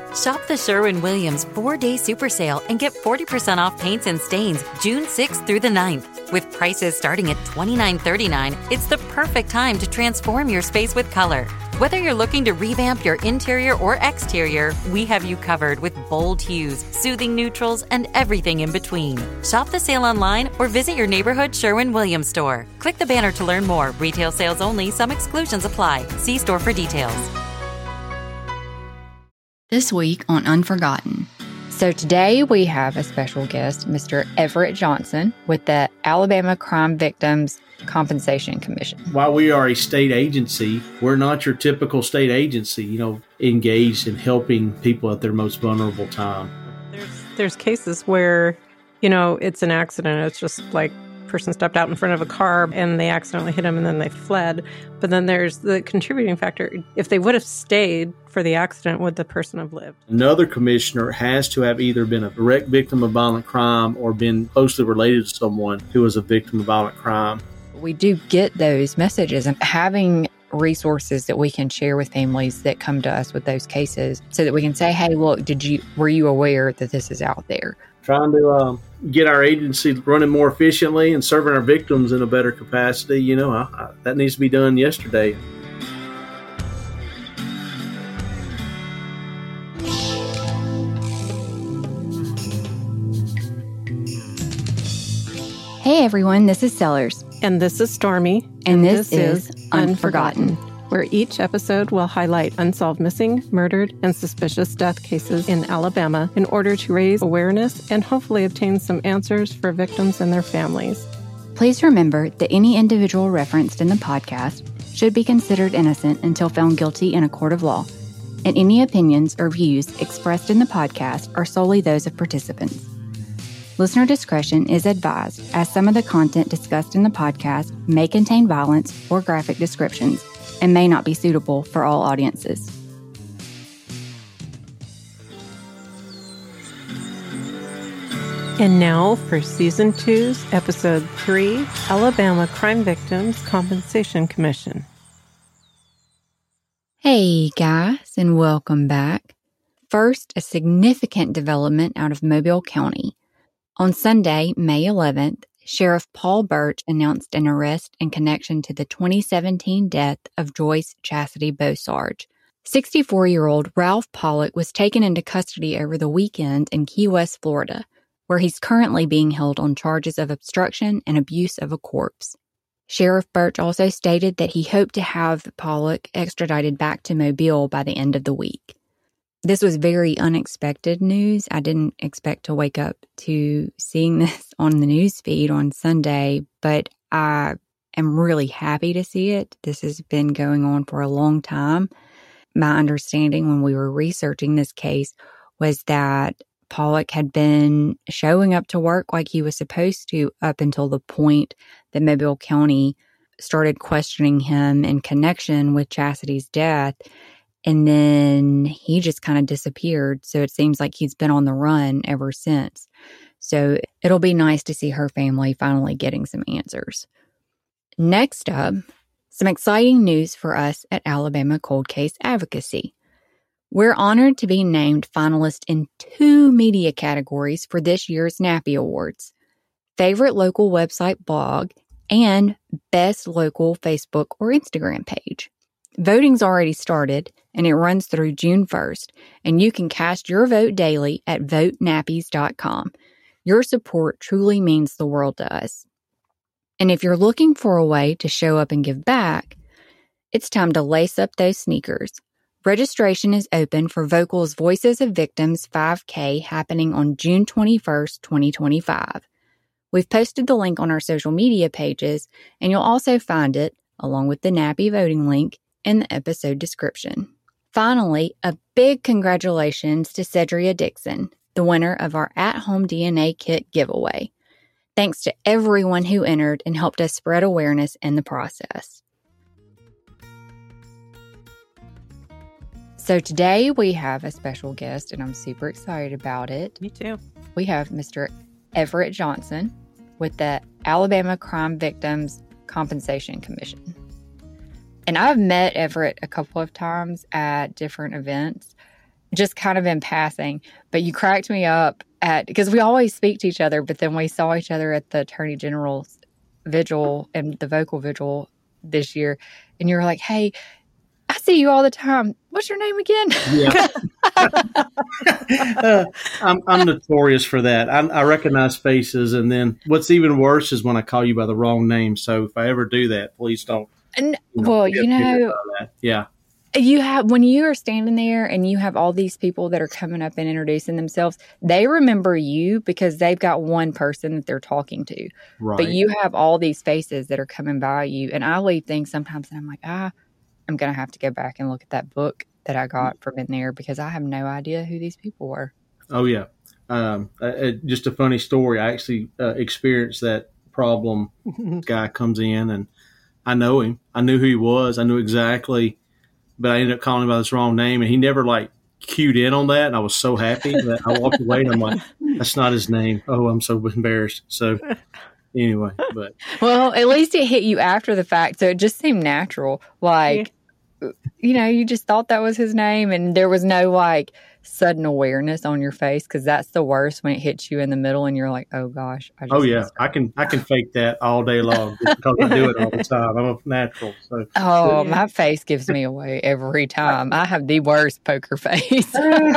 Shop the Sherwin-Williams 4-Day Super Sale and get 40% off paints and stains June 6th through the 9th. With prices starting at $29.39, it's the perfect time to transform your space with color. Whether you're looking to revamp your interior or exterior, we have you covered with bold hues, soothing neutrals, and everything in between. Shop the sale online or visit your neighborhood Sherwin-Williams store. Click the banner to learn more. Retail sales only. Some exclusions apply. See store for details. This week on Unforgotten. So today we have a special guest, Mr. Everett Johnson, with the Alabama Crime Victims Compensation Commission. While we are a state agency, we're not your typical state agency, engaged in helping people at their most vulnerable time. There's cases where, it's an accident. It's just like person stepped out in front of a car and they accidentally hit him and then they fled. But then there's the contributing factor. If they would have stayed for the accident, would the person have lived? Another commissioner has to have either been a direct victim of violent crime or been closely related to someone who was a victim of violent crime. We do get those messages, and having resources that we can share with families that come to us with those cases so that we can say, hey, look, were you aware that this is out there? Trying to get our agency running more efficiently and serving our victims in a better capacity, that needs to be done yesterday. Hey everyone, this is Sellers. And this is Stormy. And this is Unforgotten, where each episode will highlight unsolved missing, murdered, and suspicious death cases in Alabama in order to raise awareness and hopefully obtain some answers for victims and their families. Please remember that any individual referenced in the podcast should be considered innocent until found guilty in a court of law, and any opinions or views expressed in the podcast are solely those of participants. Listener discretion is advised, as some of the content discussed in the podcast may contain violence or graphic descriptions and may not be suitable for all audiences. And now for Season 2's Episode 3, Alabama Crime Victims Compensation Commission. Hey guys, and welcome back. First, a significant development out of Mobile County. On Sunday, May 11th, Sheriff Paul Burch announced an arrest in connection to the 2017 death of Joyce Chastity Beausarge. 64-year-old Ralph Pollock was taken into custody over the weekend in Key West, Florida, where he's currently being held on charges of obstruction and abuse of a corpse. Sheriff Burch also stated that he hoped to have Pollock extradited back to Mobile by the end of the week. This was very unexpected news. I didn't expect to wake up to seeing this on the news feed on Sunday, but I am really happy to see it. This has been going on for a long time. My understanding when we were researching this case was that Pollock had been showing up to work like he was supposed to up until the point that Mobile County started questioning him in connection with Chastity's death. And then he just kind of disappeared. So it seems like he's been on the run ever since. So it'll be nice to see her family finally getting some answers. Next up, some exciting news for us at Alabama Cold Case Advocacy. We're honored to be named finalists in 2 media categories for this year's NAPPY Awards: Favorite Local Website Blog and Best Local Facebook or Instagram Page. Voting's already started, and it runs through June 1st, and you can cast your vote daily at votenappies.com. Your support truly means the world to us. And if you're looking for a way to show up and give back, it's time to lace up those sneakers. Registration is open for Vocal's Voices of Victims 5K happening on June 21st, 2025. We've posted the link on our social media pages, and you'll also find it, along with the NAPPY voting link, in the episode description. Finally, a big congratulations to Cedria Dixon, the winner of our at-home DNA kit giveaway. Thanks to everyone who entered and helped us spread awareness in the process. So today we have a special guest, and I'm super excited about it. Me too. We have Mr. Everett Johnson with the Alabama Crime Victims Compensation Commission. And I've met Everett a couple of times at different events, just kind of in passing, but you cracked me up because we always speak to each other, but then we saw each other at the Attorney General's vigil and the vocal vigil this year. And you were like, hey, I see you all the time. What's your name again? Yeah. I'm notorious for that. I recognize faces. And then what's even worse is when I call you by the wrong name. So if I ever do that, please don't. Yeah. You have, when you are standing there and you have all these people that are coming up and introducing themselves, they remember you because they've got one person that they're talking to. Right. But you have all these faces that are coming by you. And I leave things sometimes and I'm like, I'm going to have to go back and look at that book that I got from in there because I have no idea who these people were. Oh, yeah. Just a funny story. I actually experienced that problem. Guy comes in and I know him. I knew who he was. I knew exactly, but I ended up calling him by his wrong name, and he never cued in on that. And I was so happy that I walked away and I'm like, that's not his name. Oh, I'm so embarrassed. So anyway, but. Well, at least it hit you after the fact. So it just seemed natural. You just thought that was his name and there was no sudden awareness on your face, because that's the worst when it hits you in the middle and you're like, oh gosh. I can fake that all day long because I do it all the time. I'm a natural. So. Oh, my face gives me away every time. I have the worst poker face.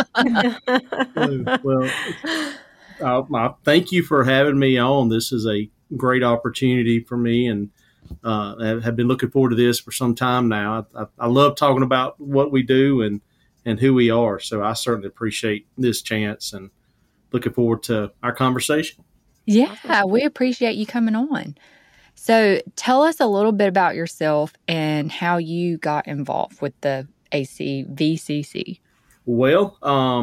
Well, thank you for having me on. This is a great opportunity for me, and have been looking forward to this for some time now. I love talking about what we do and who we are. So I certainly appreciate this chance and looking forward to our conversation. Yeah, we appreciate you coming on. So tell us a little bit about yourself and how you got involved with the ACVCC. Well,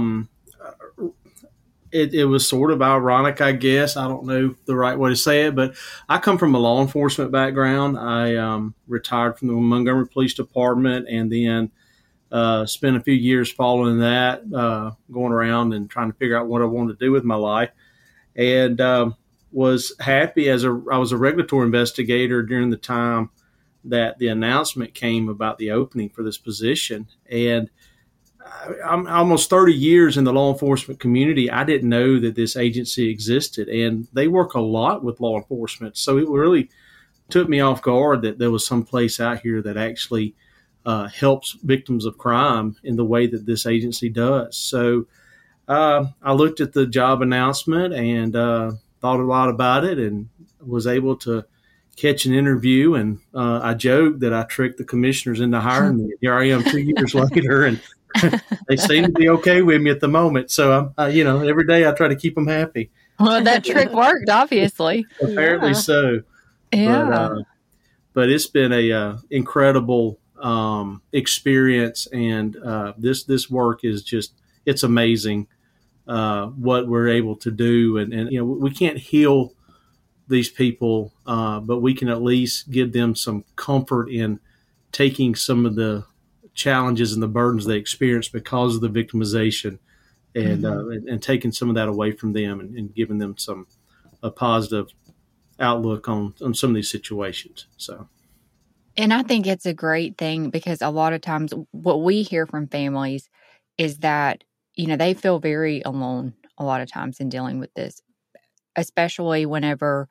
it was sort of ironic, I guess. I don't know the right way to say it, but I come from a law enforcement background. I retired from the Montgomery Police Department and then spent a few years following that, going around and trying to figure out what I wanted to do with my life. And was happy I was a regulatory investigator during the time that the announcement came about the opening for this position. And I'm almost 30 years in the law enforcement community. I didn't know that this agency existed, and they work a lot with law enforcement. So it really took me off guard that there was some place out here that actually helps victims of crime in the way that this agency does. So I looked at the job announcement and thought a lot about it and was able to catch an interview. And I joked that I tricked the commissioners into hiring me. Here I am 2 years later, and they seem to be okay with me at the moment. So every day I try to keep them happy. Well, that trick worked, obviously. Apparently so. Yeah. But it's been a incredible experience, and this work is it's amazing what we're able to do. And we can't heal these people, but we can at least give them some comfort in taking some of the challenges and the burdens they experience because of the victimization, and taking some of that away from them and giving them a positive outlook on some of these situations. So. And I think it's a great thing because a lot of times what we hear from families is that, they feel very alone a lot of times in dealing with this, especially whenever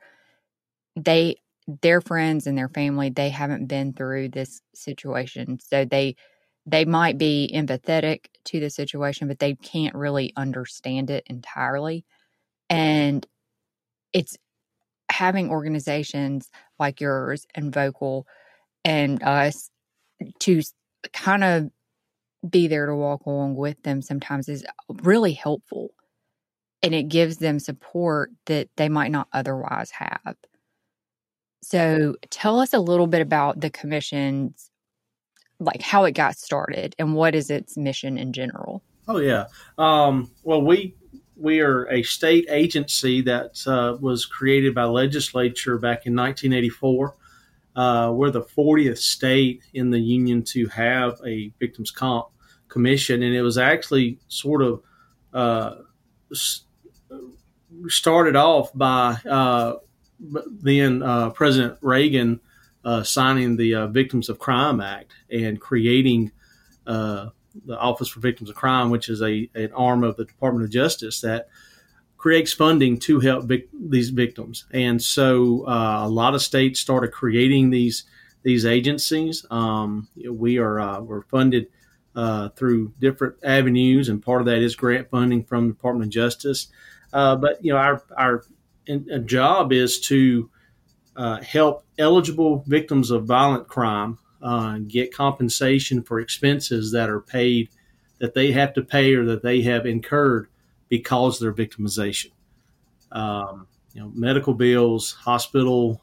their friends and their family, they haven't been through this situation. So they might be empathetic to the situation, but they can't really understand it entirely. And it's having organizations like yours and Vocal and us to kind of be there to walk along with them sometimes is really helpful. And it gives them support that they might not otherwise have. So tell us a little bit about the commission's, how it got started and what is its mission in general. Oh, yeah. Well, we are a state agency that was created by legislature back in 1984. We're the 40th state in the union to have a victims' comp commission, and it was actually sort of started off by then President Reagan signing the Victims of Crime Act and creating Office for Victims of Crime, which is an arm of the Department of Justice that creates funding to help these victims. And so a lot of states started creating these agencies. We're funded through different avenues, and part of that is grant funding from the Department of Justice. But our job is to help eligible victims of violent crime get compensation for expenses that are paid, that they have to pay or that they have incurred because of their victimization. Medical bills, hospital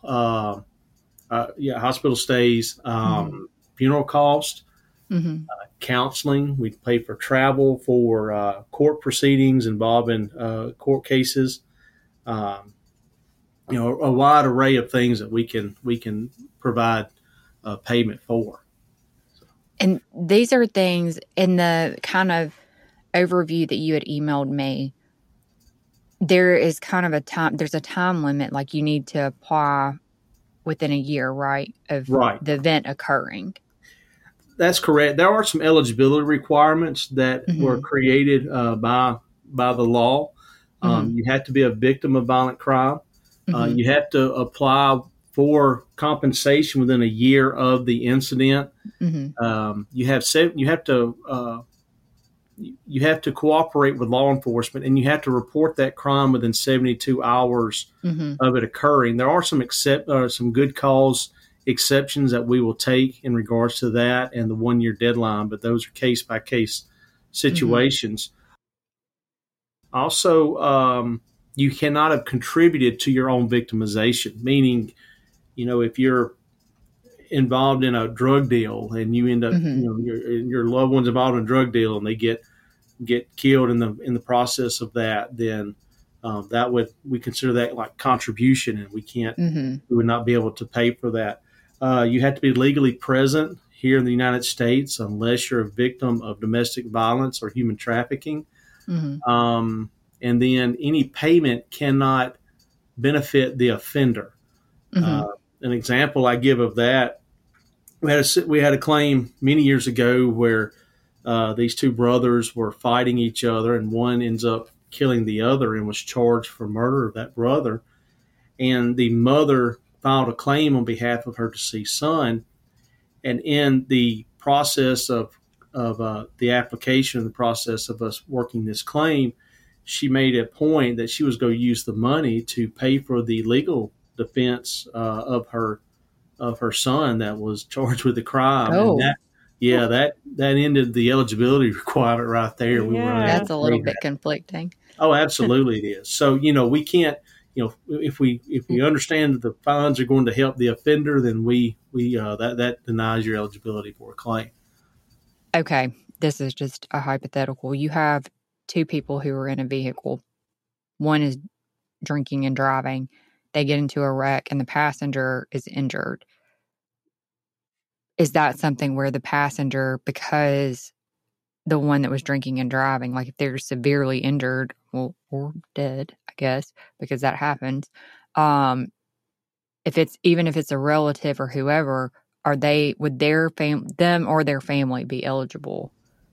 stays, funeral costs, counseling. We pay for travel for court proceedings involving court cases. A wide array of things that we can provide payment for. And these are things in the kind of overview that you had emailed me. There is kind of there's a time limit, like you need to apply within a year, right, of the event occurring. That's correct. There are some eligibility requirements that were created by the law. You have to be a victim of violent crime. You have to apply for compensation within a year of the incident. You have to cooperate with law enforcement, and you have to report that crime within 72 hours of it occurring. There are some good cause exceptions that we will take in regards to that and the 1 year deadline, but those are case by case situations. Also, you cannot have contributed to your own victimization, meaning, if you're involved in a drug deal and you end up, your loved one's involved in a drug deal and they get killed in the process of that, then we consider that like contribution, and we would not be able to pay for that. You have to be legally present here in the United States unless you're a victim of domestic violence or human trafficking. And then any payment cannot benefit the offender. An example I give of that, we had a claim many years ago where these two brothers were fighting each other, and one ends up killing the other and was charged for murder of that brother. And the mother filed a claim on behalf of her deceased son. And in the process of the application, the process of us working this claim, she made a point that she was going to use the money to pay for the legal defense of her son that was charged with the crime. Oh. And that ended the eligibility requirement right there. That's a little bit conflicting. Oh, absolutely it is. So, we can't, if we understand that the funds are going to help the offender, then that denies your eligibility for a claim. Okay. This is just a hypothetical. You have two people who are in a vehicle. One is drinking and driving. They get into a wreck and the passenger is injured. Is that something where the passenger, because the one that was drinking and driving, like if they're severely injured, or dead, I guess, because that happens, even if it's a relative or whoever, would them or their family be eligible?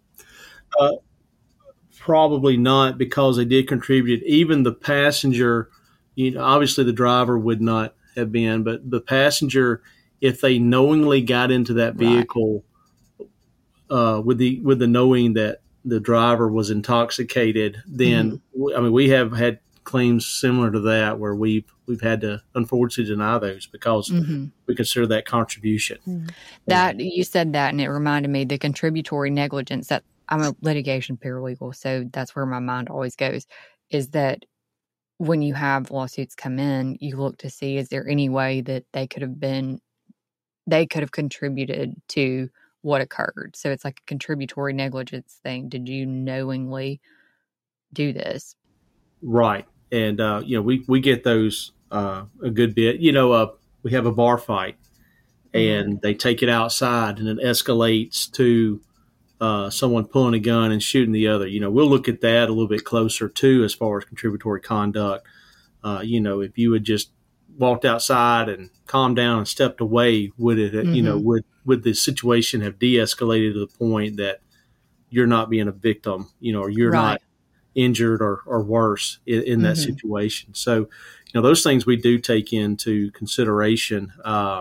Probably not, because they did contribute. Even the passenger, obviously the driver would not have been, but the passenger, if they knowingly got into that vehicle, with the knowing that the driver was intoxicated, then we have had claims similar to that where we've had to unfortunately deny those because we consider that contribution. That you said that, and it reminded me the contributory negligence. That I'm a litigation paralegal, so that's where my mind always goes. Is that when you have lawsuits come in, you look to see, is there any way that they could have contributed to what occurred? So it's like a contributory negligence thing. Did you knowingly do this? Right. And, we get those a good bit. We have a bar fight and they take it outside and it escalates to someone pulling a gun and shooting the other. We'll look at that a little bit closer too, as far as contributory conduct. If you had just walked outside and calmed down and stepped away, would it, would the situation have de-escalated to the point that, you're not being a victim, or you're not injured or worse in that situation. So, those things we do take into consideration.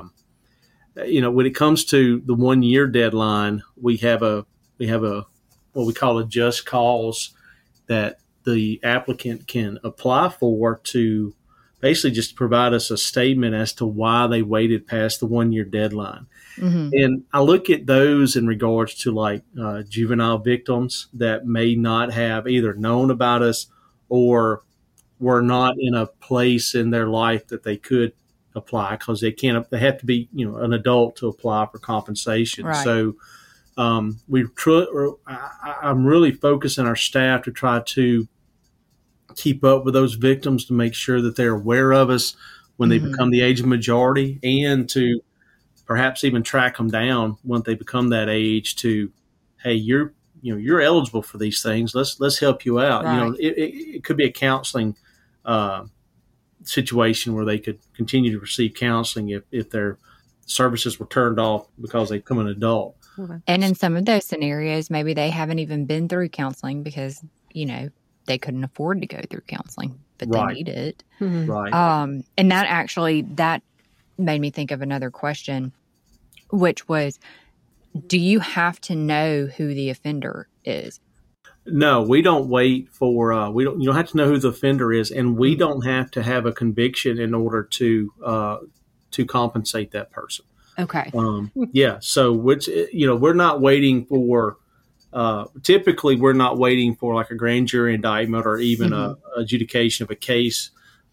When it comes to the 1 year deadline, we have a what we call a just cause that the applicant can apply for to basically just provide us a statement as to why they waited past the 1 year deadline. And I look at those in regards to like juvenile victims that may not have either known about us or were not in a place in their life that they could apply, because they have to be, an adult to apply for compensation. Right. So I'm really focusing our staff to try to keep up with those victims, to make sure that they're aware of us when they become the age of majority, and to perhaps even track them down when they become that age to, hey, you're eligible for these things. Let's help you out. Right. It could be a counseling situation where they could continue to receive counseling if their services were turned off because they become an adult. And in some of those scenarios, maybe they haven't even been through counseling because, they couldn't afford to go through counseling, but they need it. Right. And that made me think of another question, which was, do you have to know who the offender is? No, we don't wait for, you don't have to know who the offender is, and we don't have to have a conviction in order to compensate that person. Okay. Yeah. So we're not waiting for, typically we're not waiting for like a grand jury indictment or even a adjudication of a case.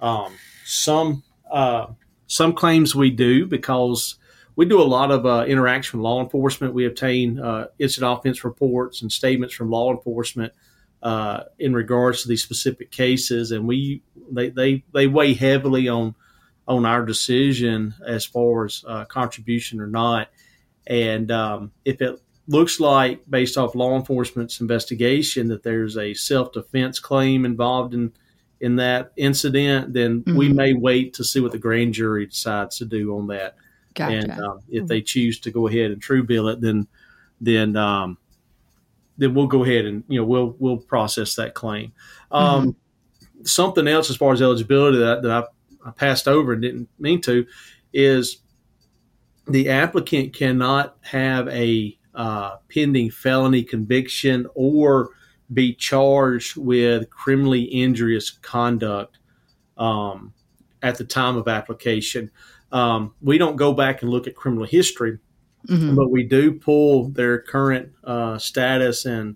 Some claims we do, because we do a lot of interaction with law enforcement. We obtain incident offense reports and statements from law enforcement in regards to these specific cases, and they weigh heavily on our decision as far as contribution or not. And if it looks like, based off law enforcement's investigation, that there's a self-defense claim involved in that incident, then we may wait to see what the grand jury decides to do on that. Gotcha. And if they choose to go ahead and true bill it, then we'll go ahead and we'll process that claim. Something else as far as eligibility that I passed over and didn't mean to is the applicant cannot have a pending felony conviction or be charged with criminally injurious conduct at the time of application. We don't go back and look at criminal history, but we do pull their current status and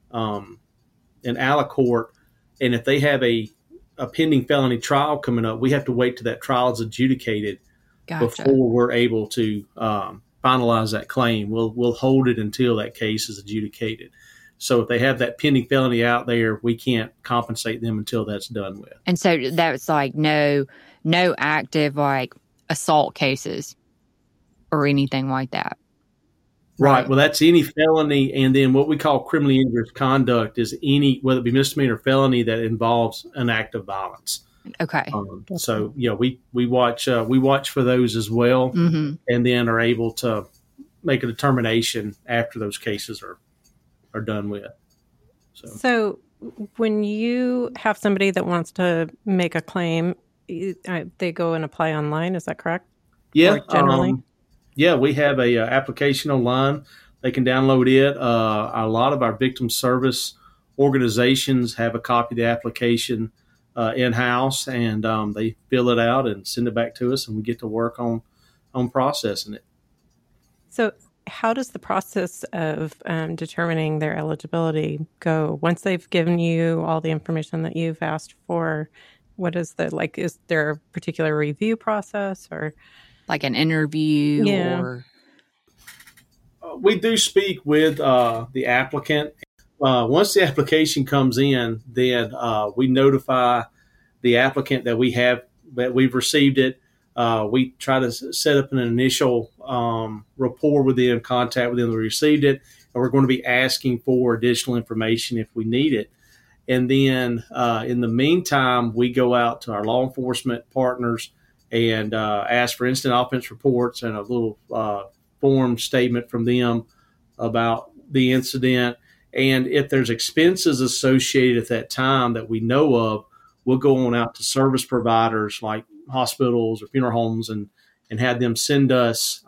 aliquot. And if they have a pending felony trial coming up, we have to wait till that trial is adjudicated before we're able to finalize that claim. We'll hold it until that case is adjudicated. So if they have that pending felony out there, we can't compensate them until that's done with. And so that's like no active like assault cases or anything like that. Right. Well, that's any felony. And then what we call criminally injurious conduct is any, whether it be misdemeanor or felony, that involves an act of violence. Okay. So, we watch for those as well, and then are able to make a determination after those cases are done with. So when you have somebody that wants to make a claim, they go and apply online. Is that correct? Yeah. Or generally? We have a application online. They can download it. A lot of our victim service organizations have a copy of the application in-house, and they fill it out and send it back to us, and we get to work on processing it. So how does the process of determining their eligibility go? Once they've given you all the information that you've asked for, what is is there a particular review process or like an interview? Yeah. Or we do speak with the applicant. Once the application comes in, then we notify the applicant that we've received it. We try to set up an initial rapport with them, contact with them that we received it, and we're going to be asking for additional information if we need it. And then in the meantime, we go out to our law enforcement partners and ask for incident offense reports and a little form statement from them about the incident. And if there's expenses associated at that time that we know of, we'll go on out to service providers like hospitals or funeral homes and have them send us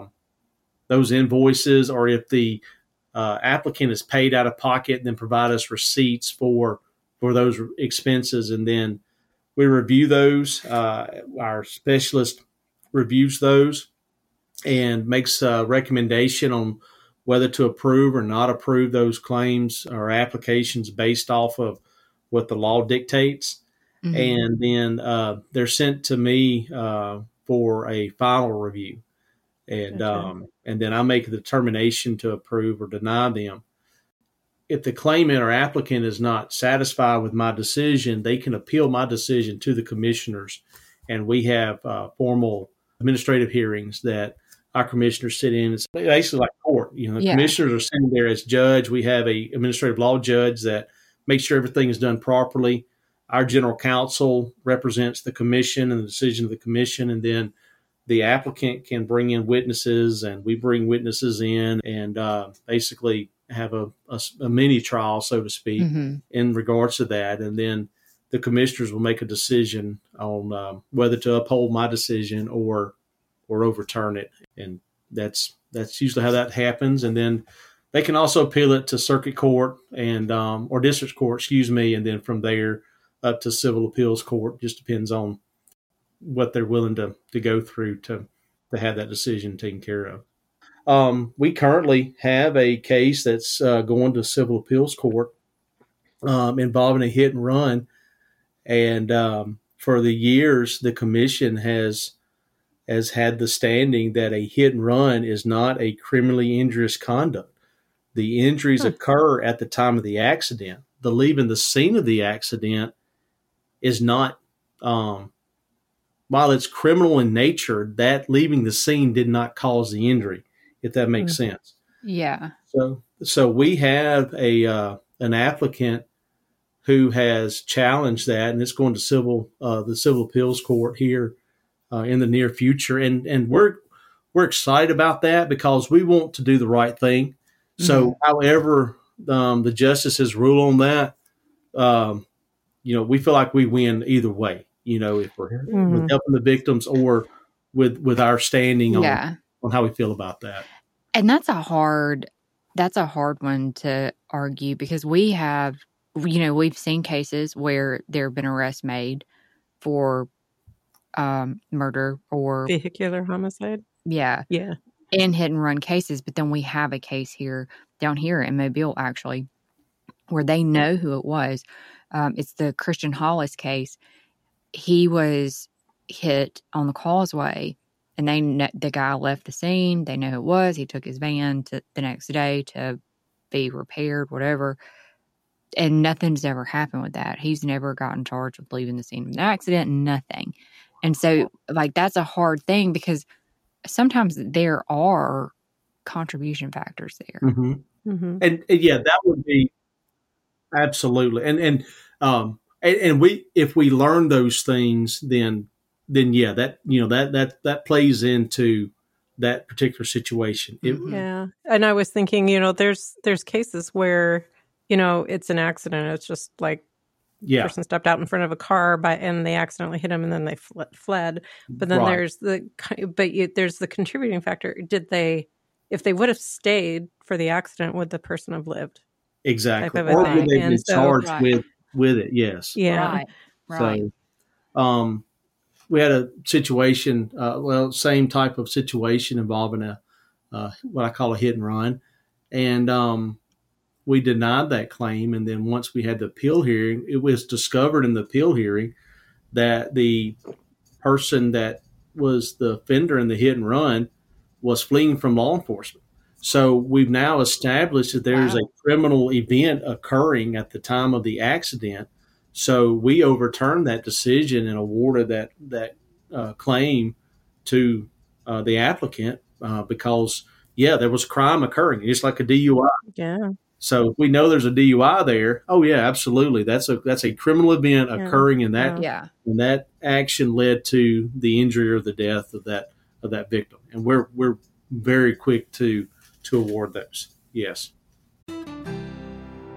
those invoices, or if the applicant is paid out of pocket, then provide us receipts for those expenses. And then we review those. Our specialist reviews those and makes a recommendation on whether to approve or not approve those claims or applications based off of what the law dictates. Mm-hmm. And then they're sent to me for a final review. And and then I make a determination to approve or deny them. If the claimant or applicant is not satisfied with my decision, they can appeal my decision to the commissioners. And we have formal administrative hearings that our commissioners sit in. It's basically like court. The commissioners are sitting there as judge. We have a administrative law judge that makes sure everything is done properly. Our general counsel represents the commission and the decision of the commission. And then the applicant can bring in witnesses, and we bring witnesses in and basically have a mini trial, so to speak, in regards to that. And then the commissioners will make a decision on whether to uphold my decision or overturn it. And that's usually how that happens. And then they can also appeal it to circuit court and or district court, and then from there up to civil appeals court. Just depends on what they're willing to go through to have that decision taken care of. We currently have a case that's going to civil appeals court involving a hit and run. And for the years, the commission has had the standing that a hit and run is not a criminally injurious conduct. The injuries occur at the time of the accident. The leaving the scene of the accident is not, while it's criminal in nature, that leaving the scene did not cause the injury, if that makes sense. Yeah. So we have an applicant who has challenged that, and it's going to the civil appeals court here in the near future. And we're excited about that because we want to do the right thing. So however the justices rule on that, we feel like we win either way, if we're helping the victims or with our standing on how we feel about that. And that's a hard one to argue because we've seen cases where there have been arrests made for murder or vehicular homicide. Yeah. Yeah. And hit and run cases. But then we have a case down here in Mobile, actually, where they know who it was. It's the Christian Hollis case. He was hit on the causeway, and the guy left the scene. They know who it was. He took his van to the next day to be repaired, whatever. And nothing's ever happened with that. He's never gotten charged with leaving the scene of an accident, nothing. And so, that's a hard thing because sometimes there are contribution factors there. Mm-hmm. Mm-hmm. And that would be absolutely. And we, if we learn those things, then that plays into that particular situation. Yeah. And I was thinking, there's cases where, it's an accident. It's just like, person stepped out in front of a car and they accidentally hit him and then they fled. But then there's the contributing factor. If they would have stayed for the accident, would the person have lived? Exactly. Or would they be charged with it? Yes. Yeah. Right. So, we had a situation, same type of situation involving what I call a hit and run. And, we denied that claim, and then once we had the appeal hearing, it was discovered in the appeal hearing that the person that was the offender in the hit and run was fleeing from law enforcement. So we've now established that there's a criminal event occurring at the time of the accident. So we overturned that decision and awarded that claim to the applicant because, there was crime occurring, just like a DUI. Yeah. So if we know there's a DUI there, absolutely. That's a criminal event occurring in that, and that action led to the injury or the death of that victim. And we're very quick to award those. Yes.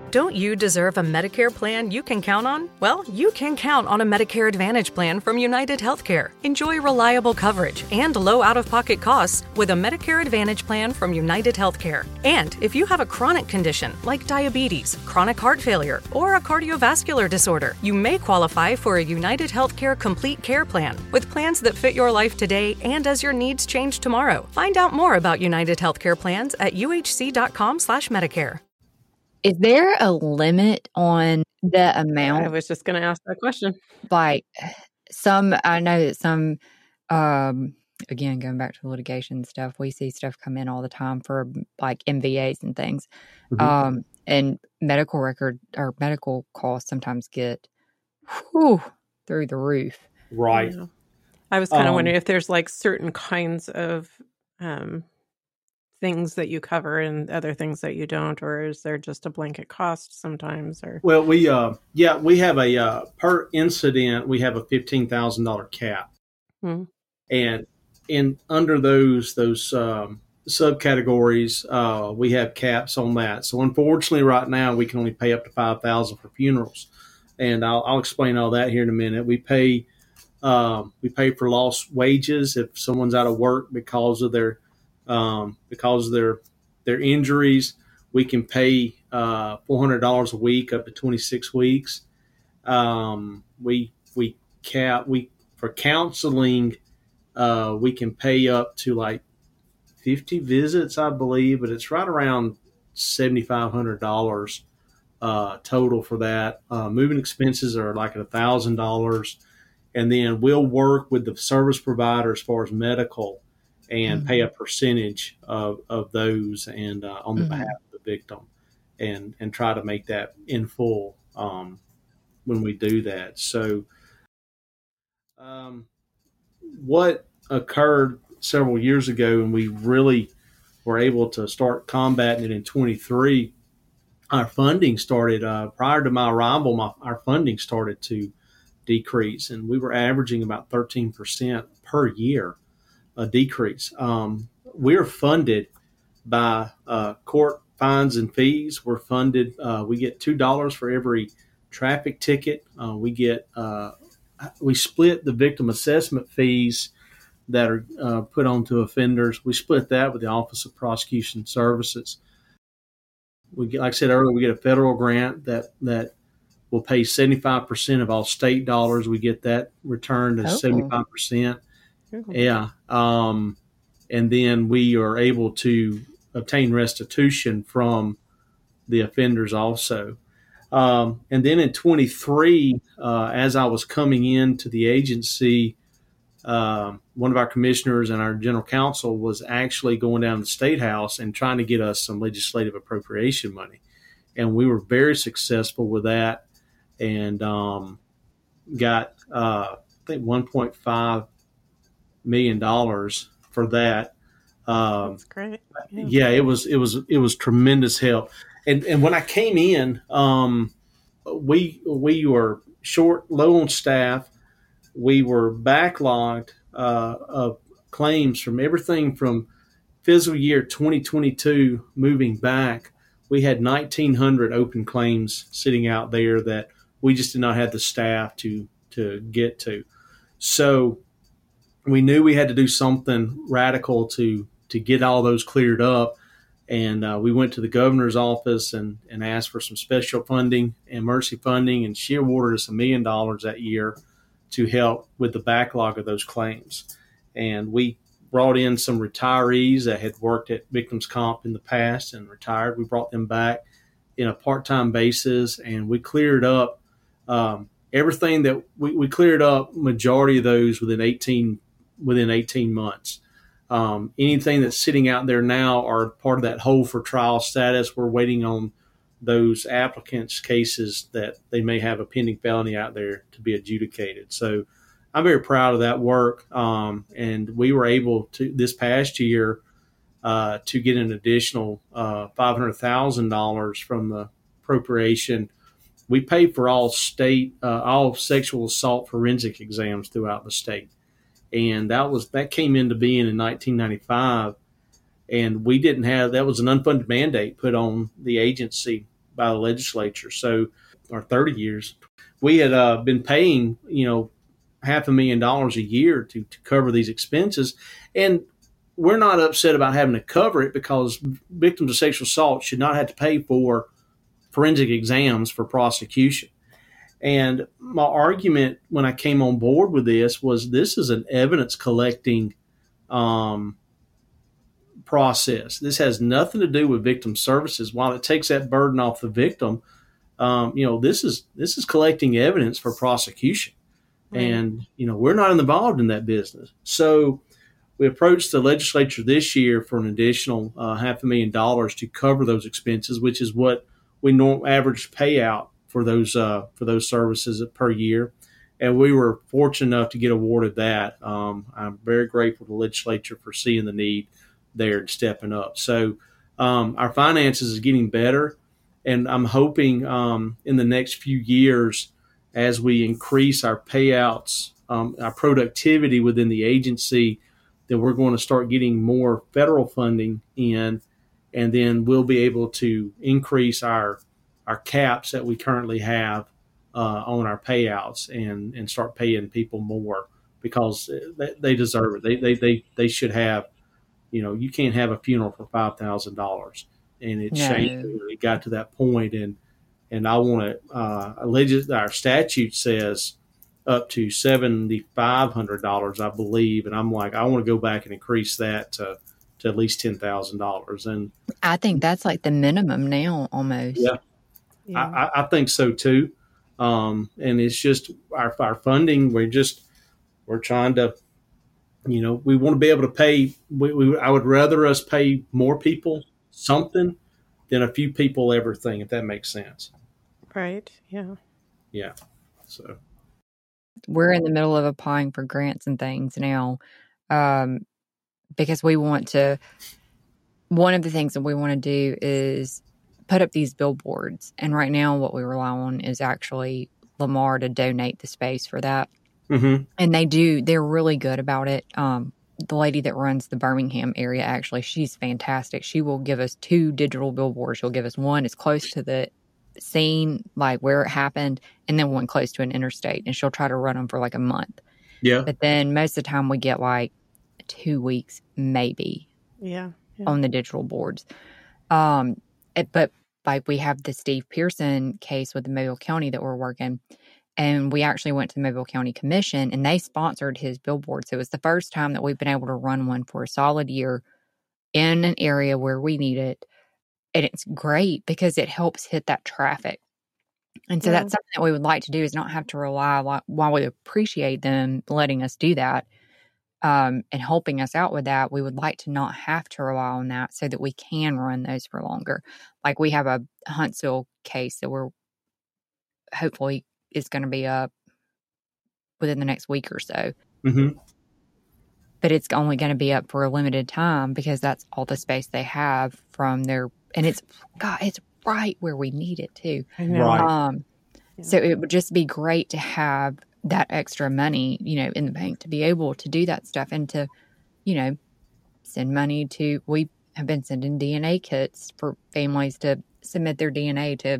Don't you deserve a Medicare plan you can count on? Well, you can count on a Medicare Advantage plan from United Healthcare. Enjoy reliable coverage and low out-of-pocket costs with a Medicare Advantage plan from United Healthcare. And if you have a chronic condition like diabetes, chronic heart failure, or a cardiovascular disorder, you may qualify for a United Healthcare Complete Care plan with plans that fit your life today and as your needs change tomorrow. Find out more about United Healthcare plans at uhc.com/Medicare. Is there a limit on the amount? I was just going to ask that question. Like I know that some, again, going back to litigation stuff, we see stuff come in all the time for like MVAs and things. Mm-hmm. And medical record or medical costs sometimes get through the roof. Right. Yeah. I was kind of wondering if there's like certain kinds of things that you cover and other things that you don't, or is there just a blanket cost sometimes? Or well, we have a per incident we have a $15,000 cap, and under those subcategories we have caps on that. So unfortunately, right now we can only pay up to $5,000 for funerals, and I'll explain all that here in a minute. We pay for lost wages if someone's out of work because of their injuries. We can pay $400 a week up to 26 weeks. We for counseling we can pay up to like 50 visits, I believe, but it's right around $7,500 total for that. Moving expenses are like $1,000, and then we'll work with the service provider as far as medical and pay a percentage of those and on the behalf of the victim and try to make that in full when we do that. So what occurred several years ago, and we really were able to start combating it in 23, our funding started, prior to my arrival, our funding started to decrease, and we were averaging about 13% per year. A decrease. We're funded by court fines and fees. We're funded. We get $2 for every traffic ticket. We split the victim assessment fees that are put onto offenders. We split that with the Office of Prosecution Services. We get, like I said earlier, we get a federal grant that will pay 75% of all state dollars. We get that returned as 75%. Yeah. And then we are able to obtain restitution from the offenders also. And then in 23, as I was coming into the agency, one of our commissioners and our general counsel was actually going down to the State House and trying to get us some legislative appropriation money. And we were very successful with that and got, I think, $1.5 million for that. That's great. Yeah, it was tremendous help. And when I came in, we were low on staff. We were backlogged of claims from everything from fiscal year 2022 moving back. We had 1,900 open claims sitting out there that we just did not have the staff to get to. So we knew we had to do something radical to get all those cleared up. And we went to the governor's office and asked for some special funding and emergency funding. And she awarded us $1 million that year to help with the backlog of those claims. And we brought in some retirees that had worked at Victims Comp in the past and retired. We brought them back in a part-time basis, and we cleared up everything that we cleared up, majority of those within 18 months. Anything that's sitting out there now are part of that hold for trial status. We're waiting on those applicants' cases that they may have a pending felony out there to be adjudicated. So I'm very proud of that work. And we were able to, this past year, to get an additional $500,000 from the appropriation. We paid for all sexual assault forensic exams throughout the state. And that came into being in 1995. And we didn't have, that was an unfunded mandate put on the agency by the legislature. So, or 30 years, we had been paying, $500,000 a year to cover these expenses. And we're not upset about having to cover it because victims of sexual assault should not have to pay for forensic exams for prosecution. And my argument when I came on board with this was this is an evidence collecting process. This has nothing to do with victim services. While it takes that burden off the victim, this is collecting evidence for prosecution. Right. And, we're not involved in that business. So we approached the legislature this year for an additional $500,000 to cover those expenses, which is what we average payout for those services per year. And we were fortunate enough to get awarded that. I'm very grateful to the legislature for seeing the need there and stepping up. So our finances is getting better, and I'm hoping in the next few years, as we increase our payouts, our productivity within the agency, that we're going to start getting more federal funding in, and then we'll be able to increase our caps that we currently have on our payouts and start paying people more because they deserve it. They should have, you can't have a funeral for $5,000, and it's shameful that it got to that point. And I want to, our statute says up to $7,500, I believe. And I'm like, I want to go back and increase that to at least $10,000. And I think that's like the minimum now almost. Yeah. I think so too. And it's just our funding. We're trying to, we want to be able to pay. I would rather us pay more people something than a few people everything, if that makes sense. Right. Yeah. Yeah. So we're in the middle of applying for grants and things now, because we want to. One of the things that we want to do is put up these billboards. And right now what we rely on is actually Lamar to donate the space for that. Mm-hmm. And they're really good about it. The lady that runs the Birmingham area, actually, she's fantastic. She will give us 2 digital billboards. She'll give us one as close to the scene, like where it happened, and then one close to an interstate. And she'll try to run them for like a month. Yeah. But then most of the time we get like 2 weeks, maybe. Yeah. On the digital boards. But like we have the Steve Pearson case with the Mobile County that we're working, and we actually went to the Mobile County Commission and they sponsored his billboard. So it was the first time that we've been able to run one for a solid year in an area where we need it. And it's great because it helps hit that traffic. And so that's something that we would like to do, is not have to rely, while we appreciate them letting us do that, and helping us out with that, we would like to not have to rely on that so that we can run those for longer. Like we have a Huntsville case that we're hopefully is going to be up within the next week or so. Mm-hmm. But it's only going to be up for a limited time because that's all the space they have from their, and it's right where we need it too. Right. So it would just be great to have that extra money, in the bank to be able to do that stuff and to, send money to, we have been sending DNA kits for families to submit their DNA to,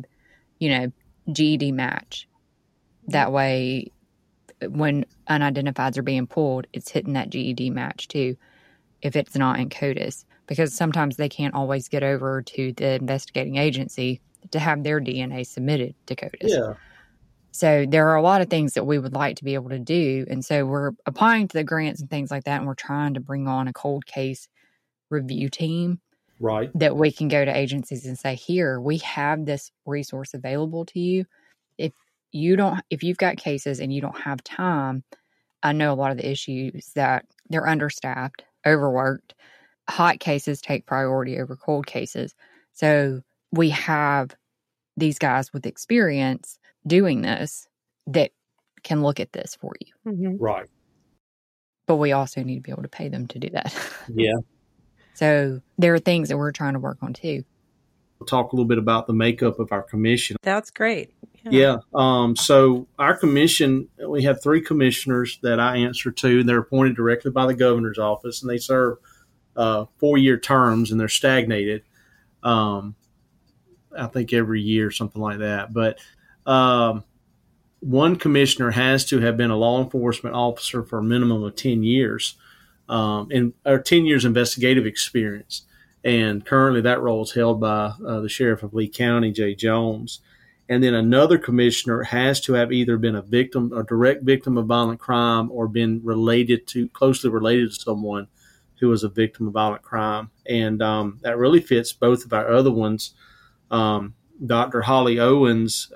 GED match. That way, when unidentifieds are being pulled, it's hitting that GED match too, if it's not in CODIS, because sometimes they can't always get over to the investigating agency to have their DNA submitted to CODIS. Yeah. So there are a lot of things that we would like to be able to do. And so we're applying to the grants and things like that. And we're trying to bring on a cold case review team. Right. That we can go to agencies and say, here, we have this resource available to you. If you've got cases and you don't have time, I know a lot of the issues that they're understaffed, overworked. Hot cases take priority over cold cases. So we have these guys with experience doing this that can look at this for you. Mm-hmm. Right. But we also need to be able to pay them to do that. Yeah. So there are things that we're trying to work on too. We'll talk a little bit about the makeup of our commission. That's great. Yeah. So our commission, we have 3 commissioners that I answer to, and they're appointed directly by the governor's office, and they serve 4-year terms, and they're stagnated. I think every year, something like that. But one commissioner has to have been a law enforcement officer for a minimum of 10 years, or 10 years investigative experience. And currently that role is held by the sheriff of Lee County, Jay Jones. And then another commissioner has to have either been a direct victim of violent crime, or been closely related to someone who was a victim of violent crime. And that really fits both of our other ones. Dr. Holly Owens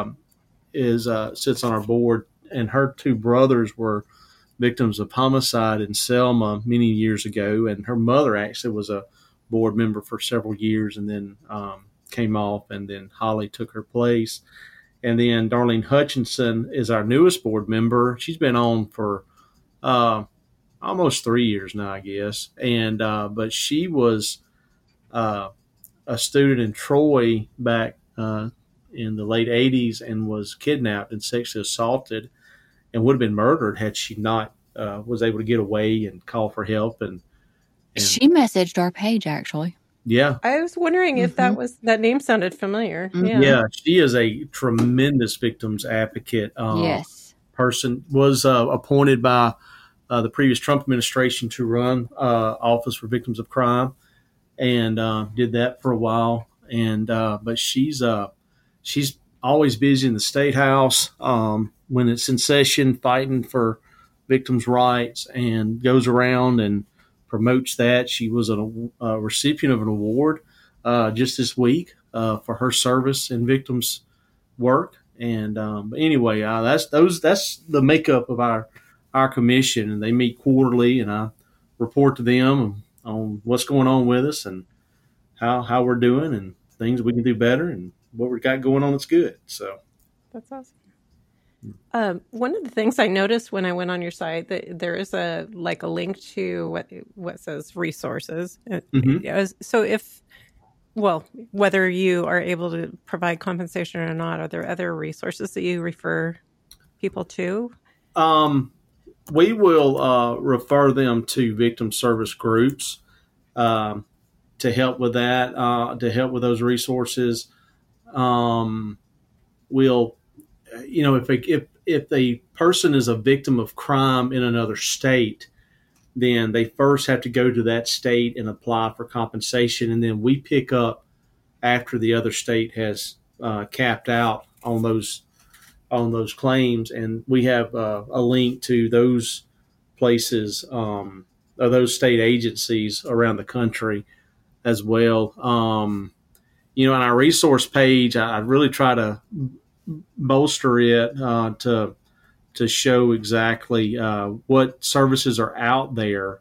sits on our board, and her two brothers were victims of homicide in Selma many years ago. And her mother actually was a board member for several years, and then came off, and then Holly took her place. And then Darlene Hutchinson is our newest board member. She's been on for almost 3 years now, I guess. And but she was a student in Troy back in the late 80s, and was kidnapped and sexually assaulted, and would have been murdered had she not was able to get away and call for help. And she messaged our page, actually. Yeah. I was wondering if that name sounded familiar. Yeah, she is a tremendous victims advocate. Yes. Person, was appointed by the previous Trump administration to run Office for Victims of Crime, and did that for a while. And but she's always busy in the State House when it's in session, fighting for victims' rights, and goes around and promotes that. She was a recipient of an award just this week for her service in victims' work. And but anyway, that's the makeup of our commission, and they meet quarterly, and I report to them on what's going on with us and how we're doing, and things we can do better, and what we got going on that's good. So that's awesome. One of the things I noticed when I went on your site, that there is a link to what says resources. So whether you are able to provide compensation or not, are there other resources that you refer people to? We will refer them to victim service groups to help with that, to help with those resources. We'll, if a person is a victim of crime in another state, then they first have to go to that state and apply for compensation, and then we pick up after the other state has capped out on those claims, and we have a link to those places, or those state agencies around the country as well. On our resource page, I really try to bolster it to show exactly what services are out there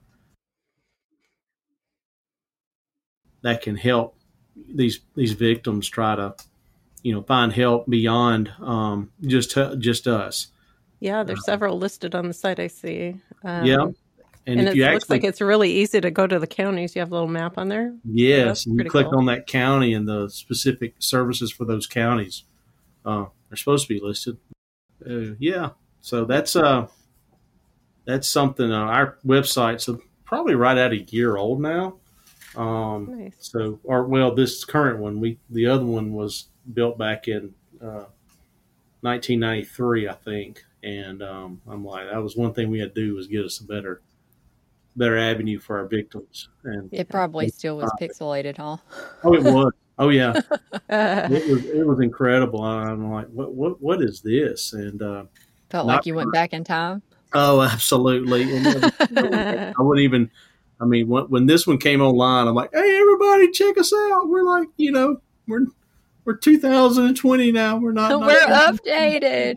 that can help these victims try to find help beyond just us. Yeah, there's several listed on the site, I see. And if it looks like it's really easy to go to the counties. You have a little map on there. Yes, and you click on that county, and the specific services for those counties are supposed to be listed. So that's something. Our website's probably right at a year old now. Nice. So, this current one, the other one was built back in 1993, I think. And I'm like, that was one thing we had to do, was get us a better avenue for our victims. And it probably still was pixelated, huh? Oh, it was. Oh, yeah. It was incredible. I'm like, what is this? And felt like you went back in time. Oh, absolutely. And I wouldn't even. I mean, when this one came online, I'm like, hey, everybody, check us out. We're like, we're 2020 now. We're not. We're updated.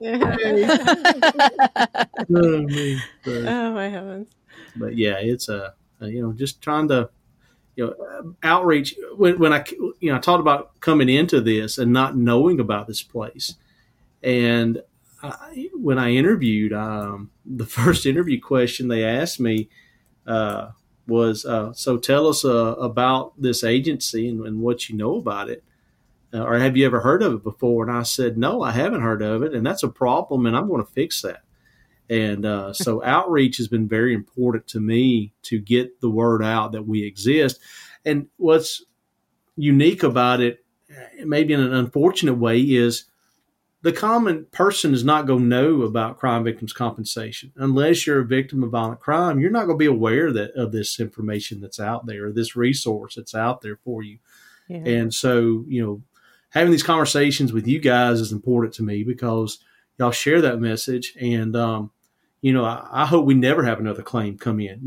Oh, my heavens. But yeah, it's just trying to, outreach. When I talked about coming into this and not knowing about this place, and when I interviewed, the first interview question they asked me was, so tell us about this agency and what you know about it. Or have you ever heard of it before? And I said, no, I haven't heard of it. And that's a problem, and I'm going to fix that. And so outreach has been very important to me to get the word out that we exist. And what's unique about it, maybe in an unfortunate way, is the common person is not going to know about crime victims compensation unless you're a victim of violent crime. You're not going to be aware of this information that's out there, this resource that's out there for you. Yeah. And so, having these conversations with you guys is important to me because y'all share that message. And, I hope we never have another claim come in,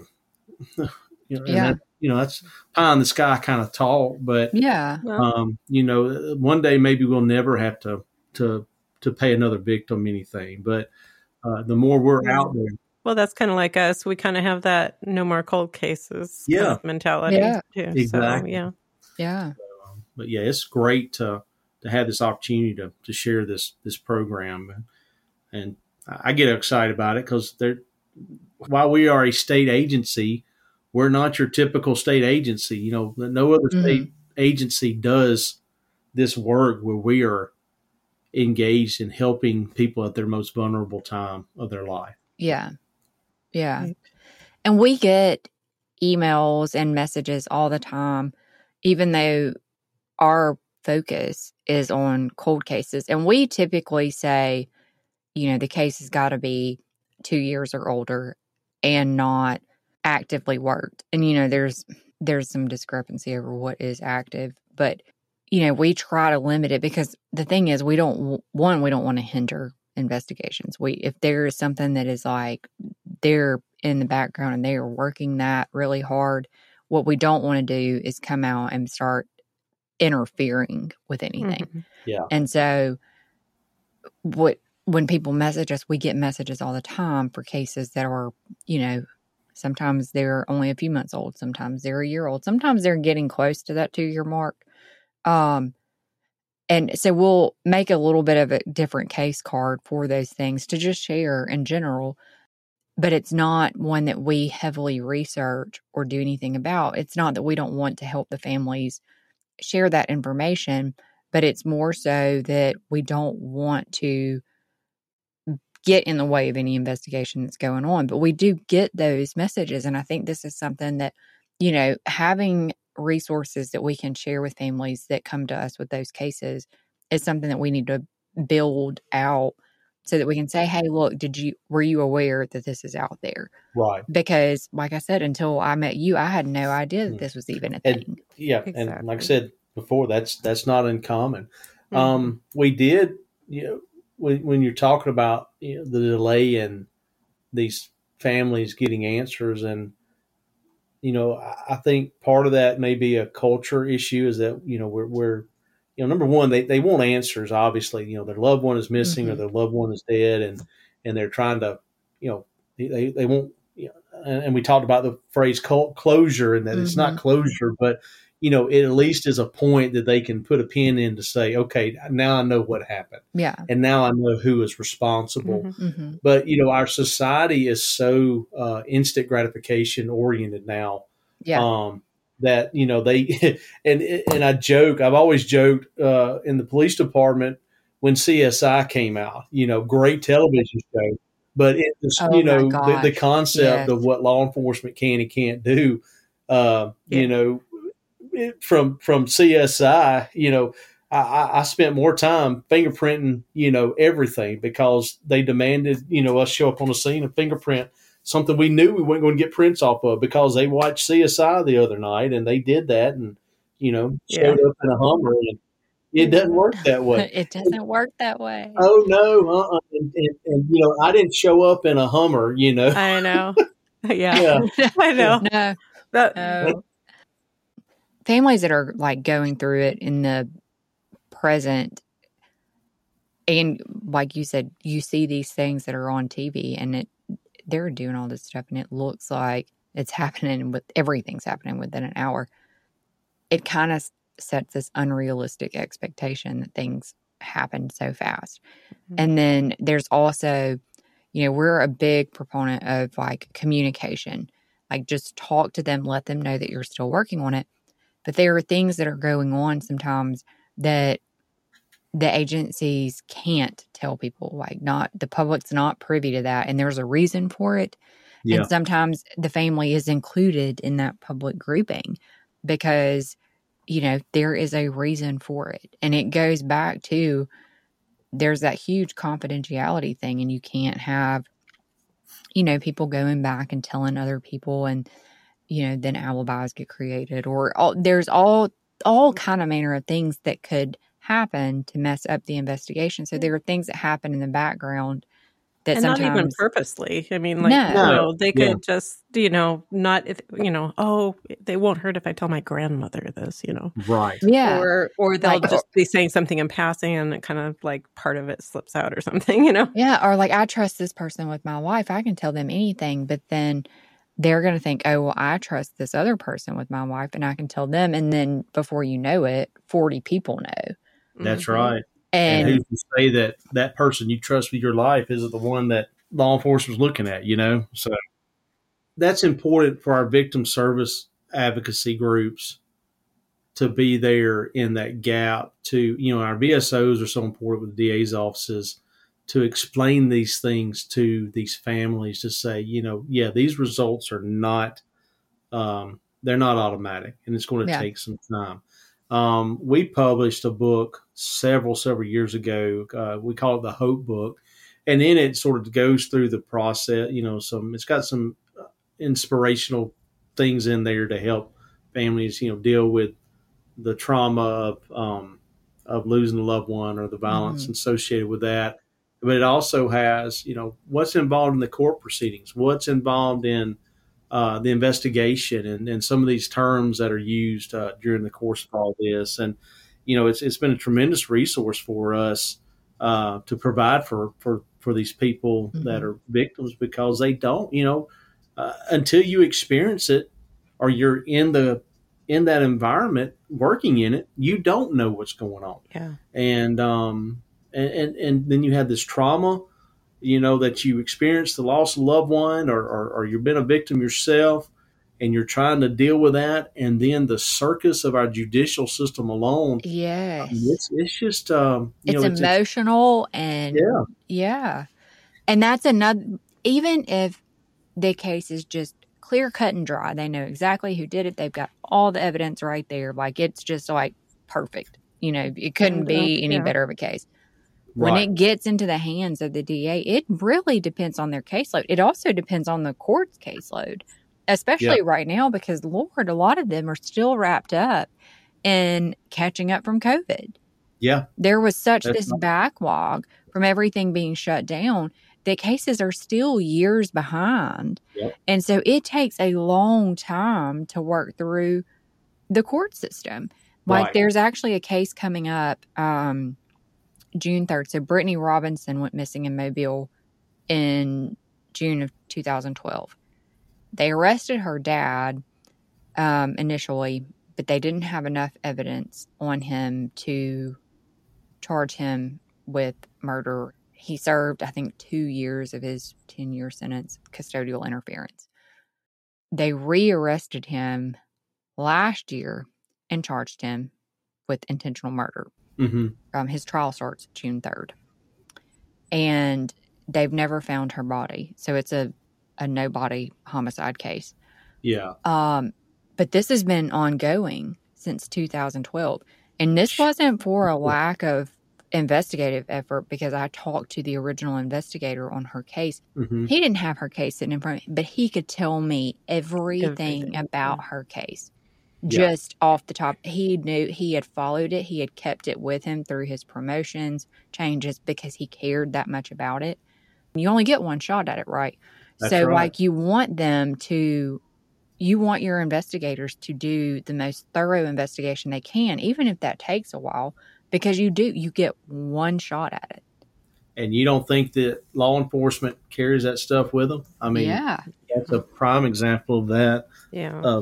that's pie in the sky kind of talk, but one day maybe we'll never have to pay another victim anything. But the more we're out there. Well, that's kind of like us. We kind of have that no more cold cases kind of mentality too. Exactly. So, yeah. But it's great to have this opportunity to share this program. And I get excited about it because while we are a state agency, we're not your typical state agency. No other state agency does this work where we are engaged in helping people at their most vulnerable time of their life. Yeah. Yeah. And we get emails and messages all the time, even though our focus is on cold cases. And we typically say, the case has got to be 2 years or older and not actively worked. And, there's some discrepancy over what is active, but, we try to limit it because the thing is we don't want to hinder investigations. If there is something that is like they're in the background and they are working that really hard, what we don't want to do is come out and start interfering with anything. Mm-hmm. Yeah. And so when people message us, we get messages all the time for cases that are, sometimes they're only a few months old. Sometimes they're a year old. Sometimes they're getting close to that 2-year mark. And so we'll make a little bit of a different case card for those things to just share in general, but it's not one that we heavily research or do anything about. It's not that we don't want to help the families share that information, but it's more so that we don't want to get in the way of any investigation that's going on. But we do get those messages. And I think this is something that, having resources that we can share with families that come to us with those cases is something that we need to build out so that we can say, hey, look, were you aware that this is out there? Right. Because like I said, until I met you, I had no idea that this was even a thing. Exactly. And like I said before, that's not uncommon. Mm-hmm. We did, when you're talking about the delay in these families getting answers, and I think part of that may be a culture issue. Is that we're number one, they want answers. Obviously, their loved one is missing or their loved one is dead, and they're trying to they want and we talked about the phrase closure, and that it's not closure, but it at least is a point that they can put a pin in to say, okay, now I know what happened. Yeah. And now I know who is responsible. Mm-hmm. But, our society is so instant gratification oriented now. Yeah. That, they, and I joke, I've always joked in the police department when CSI came out, great television show, but it was, the concept of what law enforcement can and can't do, from CSI, I spent more time fingerprinting, everything because they demanded, us show up on the scene and fingerprint something we knew we weren't going to get prints off of because they watched CSI the other night and they did that and, showed up in a Hummer. And it doesn't work that way. It doesn't work that way. Oh, no. And I didn't show up in a Hummer, I know. Yeah. I know. No. Families that are like going through it in the present, and like you said, you see these things that are on TV and they're doing all this stuff and it looks like it's happening everything's happening within an hour. It kind of sets this unrealistic expectation that things happen so fast. Mm-hmm. And then there's also, we're a big proponent of like communication, like just talk to them, let them know that you're still working on it. But there are things that are going on sometimes that the agencies can't tell people, like the public's not privy to that. And there's a reason for it. Yeah. And sometimes the family is included in that public grouping because there is a reason for it. And it goes back to, there's that huge confidentiality thing, and you can't have, people going back and telling other people, and, then alibis get created, or there's all kind of manner of things that could happen to mess up the investigation. So there are things that happen in the background that and sometimes not even purposely. I mean, No. they could just, not, they won't hurt if I tell my grandmother this, Right. Yeah. Or they'll just be saying something in passing, and it kind of like part of it slips out or something, Yeah. Or like, I trust this person with my life. I can tell them anything, but then they're going to think, oh, well, I trust this other person with my wife, and I can tell them. And then before you know it, 40 people know. That's right. And who's to say that person you trust with your life isn't the one that law enforcement's looking at, So that's important for our victim service advocacy groups to be there in that gap to, our VSOs are so important with the DA's offices to explain these things to these families, to say, these results are not, they're not automatic, and it's going to take some time. We published a book several years ago. We call it the Hope Book. And in it sort of goes through the process, it's got some inspirational things in there to help families, deal with the trauma of losing a loved one or the violence associated with that. But it also has, what's involved in the court proceedings, what's involved in the investigation, and some of these terms that are used during the course of all this. And, it's been a tremendous resource for us to provide for these people that are victims, because they don't, until you experience it or you're in that environment working in it, you don't know what's going on. Yeah. And then you have this trauma, that you experienced the loss of a loved one, or you've been a victim yourself, and you're trying to deal with that. And then the circus of our judicial system alone. Yes. It's just, it's emotional and yeah. And that's another, even if the case is just clear cut and dry, they know exactly who did it. They've got all the evidence right there. Like, it's just like perfect. It couldn't be any better of a case. When it gets into the hands of the DA, it really depends on their caseload. It also depends on the court's caseload, especially right now, because, Lord, a lot of them are still wrapped up in catching up from COVID. Yeah. There was this backlog from everything being shut down. The cases are still years behind. Yep. And so it takes a long time to work through the court system. Like, there's actually a case coming up June 3rd. So Brittany Robinson went missing in Mobile in June of 2012. They arrested her dad initially, but they didn't have enough evidence on him to charge him with murder. He served, I think, 2 years of his 10-year sentence, custodial interference. They rearrested him last year and charged him with intentional murder. His trial starts June 3rd. And they've never found her body. So it's a no-body homicide case. Yeah. But this has been ongoing since 2012. And this wasn't for a lack of investigative effort, because I talked to the original investigator on her case. He didn't have her case sitting in front of him, but he could tell me everything about her case. Just off the top. He knew, he had followed it. He had kept it with him through his promotions, changes, because he cared that much about it. You only get one shot at it, right? That's so, right. like, you want your investigators to do the most thorough investigation they can, even if that takes a while, because you get one shot at it. And you don't think that law enforcement carries that stuff with them? I mean, that's a prime example of that. Yeah.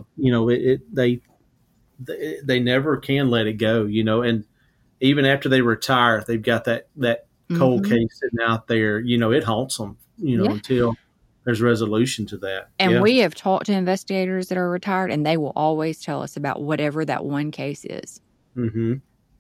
They never can let it go, and even after they retire, they've got that cold case sitting out there, it haunts them, until there's resolution to that. And we have talked to investigators that are retired, and they will always tell us about whatever that one case is. Mm-hmm.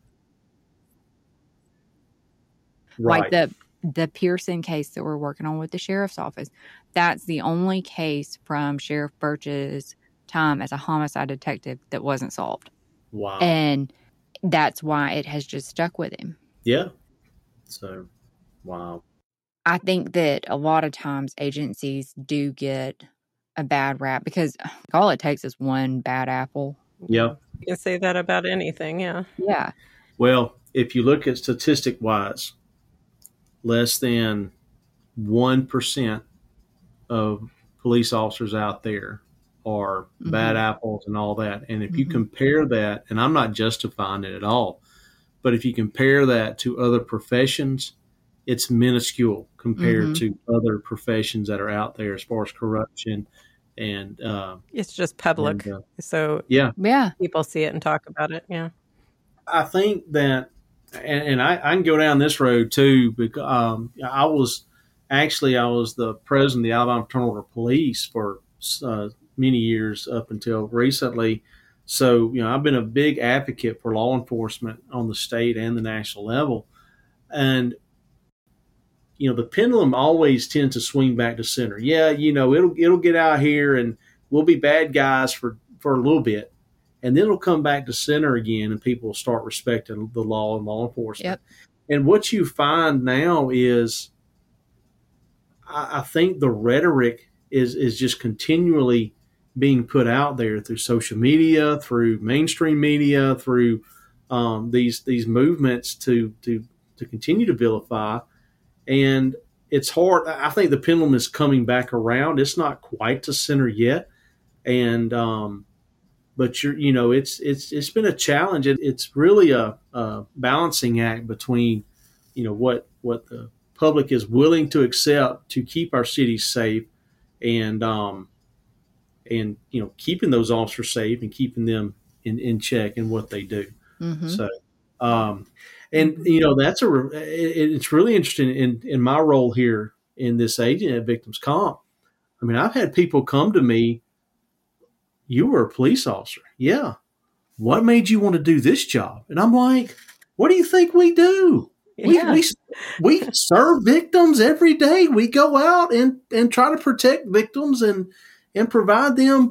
Right. Like the Pearson case that we're working on with the sheriff's office. That's the only case from Sheriff Birch's time as a homicide detective that wasn't solved. Wow. And that's why it has just stuck with him. Yeah. So, wow. I think that a lot of times agencies do get a bad rap because all it takes is one bad apple. Yeah. You can say that about anything, yeah. Yeah. Well, if you look at statistic-wise, less than 1% of police officers out there are bad apples and all that. And if you compare that, and I'm not justifying it at all, but if you compare that to other professions, it's minuscule compared to other professions that are out there as far as corruption and it's just public. So yeah, people see it and talk about it. Yeah. I think that, and I can go down this road too, because I was the president of the Alabama Fraternal Order of Police for many years up until recently. So, I've been a big advocate for law enforcement on the state and the national level. And, the pendulum always tends to swing back to center. Yeah, it'll get out here and we'll be bad guys for a little bit. And then it'll come back to center again and people will start respecting the law and law enforcement. Yep. And what you find now is, I think the rhetoric is just continually being put out there through social media, through mainstream media, through these movements to continue to vilify. And it's hard. I think the pendulum is coming back around. It's not quite to center yet. And, but it's been a challenge. It's really a balancing act between, what the public is willing to accept to keep our cities safe, and keeping those officers safe and keeping them in check in what they do. So, it's really interesting in my role here in this agent at Victims Comp. I mean, I've had people come to me. You were a police officer. Yeah. What made you want to do this job? And I'm like, what do you think we do? Yeah. We serve victims every day. We go out and try to protect victims and provide them,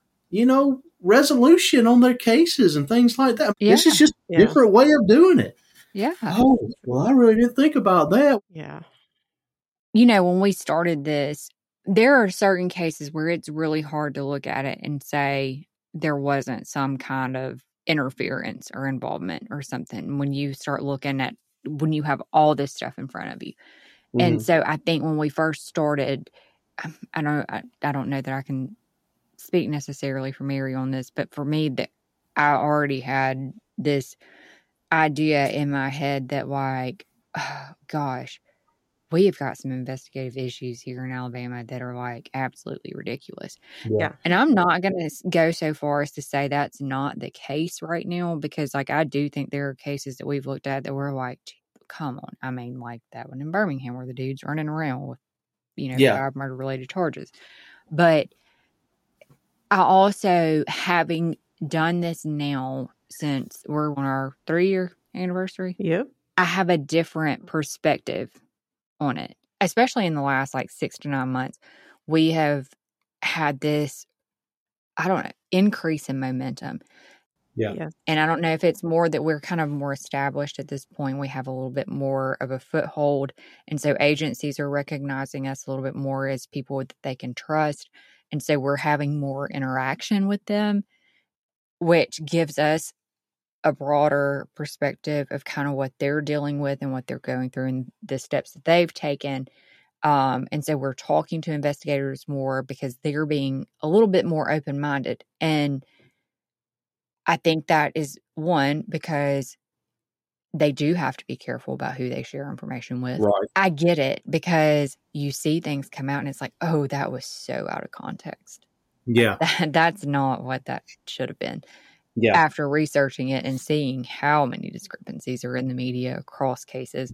resolution on their cases and things like that. Yeah. This is just a different way of doing it. Yeah. Oh, well, I really didn't think about that. Yeah. When we started this, there are certain cases where it's really hard to look at it and say there wasn't some kind of interference or involvement or something when you start looking at when you have all this stuff in front of you. And so I think when we first started, I don't know that I can speak necessarily for Mary on this, but for me, that I already had this idea in my head that like, oh, gosh, we have got some investigative issues here in Alabama that are like absolutely ridiculous. Yeah. And I'm not going to go so far as to say that's not the case right now, because like I do think there are cases that we've looked at that we're like, come on. I mean, like that one in Birmingham where the dude's running around with, 5 murder related charges. But I also, having done this now since we're on our 3-year anniversary. Yep. I have a different perspective on it, especially in the last like 6 to 9 months. We have had this, increase in momentum. Yeah. And I don't know if it's more that we're kind of more established at this point. We have a little bit more of a foothold. And so agencies are recognizing us a little bit more as people that they can trust. And so we're having more interaction with them, which gives us a broader perspective of kind of what they're dealing with and what they're going through and the steps that they've taken. And so we're talking to investigators more because they're being a little bit more open-minded. And I think that is one, because they do have to be careful about who they share information with. Right. I get it, because you see things come out and it's like, oh, that was so out of context. Yeah. That's not what that should have been. Yeah. After researching it and seeing how many discrepancies are in the media across cases,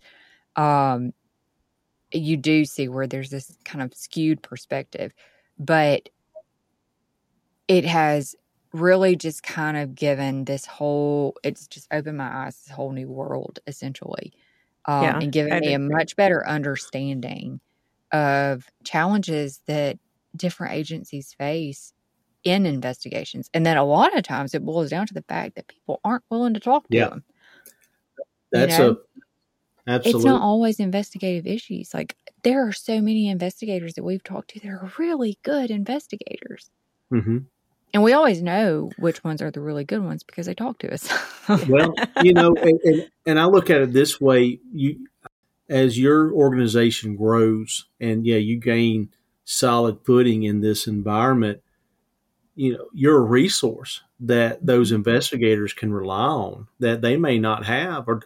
you do see where there's this kind of skewed perspective. But it has really just kind of given it's just opened my eyes to this whole new world, essentially. And given me a much better understanding of challenges that different agencies face in investigations. And then a lot of times it boils down to the fact that people aren't willing to talk to them. That's absolutely. It's not always investigative issues. Like, there are so many investigators that we've talked to that are really good investigators. Mm-hmm. And we always know which ones are the really good ones because they talk to us. Well, and I look at it this way: as your organization grows, and you gain solid footing in this environment, you're a resource that those investigators can rely on that they may not have, or